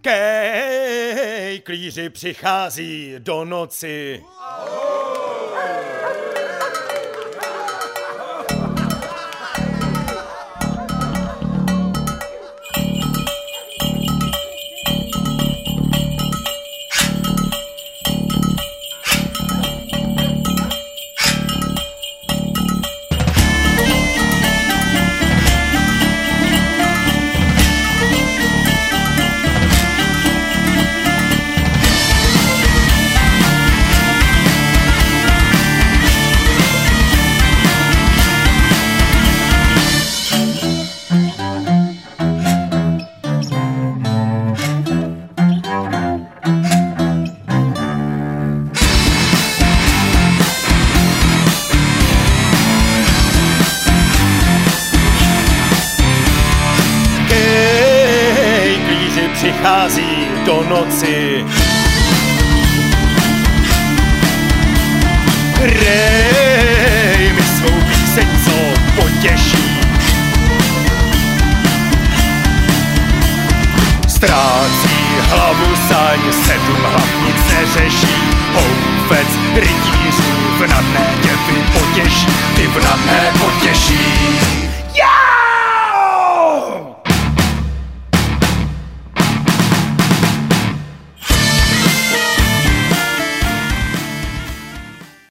Klíři přichází do noci. Přichází do noci. Rej mi svou píseň, co potěší. Ztrácí hlavu saň, 7 hlav nic neřeší. Houfec rytířů v nadné tě potěší, ty v nadné potěší.